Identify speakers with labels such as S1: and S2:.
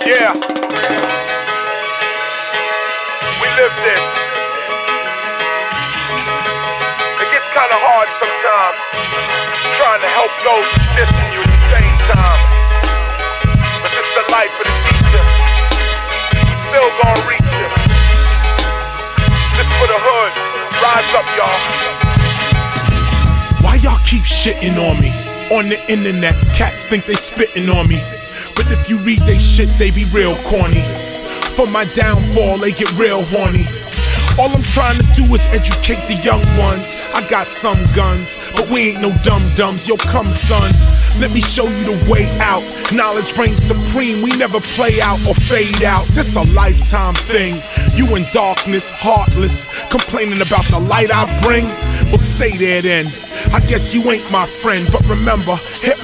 S1: Yeah. We live this. It gets kind of hard sometimes trying to help those dissing you at the same time. But it's the life of the teacher. Still gonna reach you. This for the hood. Rise up, y'all.
S2: Why y'all keep shitting on me? On the internet, cats think they spitting on me. But if you read they shit, they be real corny. For my downfall, they get real horny. All I'm trying to do is educate the young ones. I got some guns, but we ain't no dum-dums. Yo, come son, let me show you the way out. Knowledge reigns supreme, we never play out or fade out. This a lifetime thing. You in darkness, heartless, complaining about the light I bring. Well, stay there then. I guess you ain't my friend, but remember, hip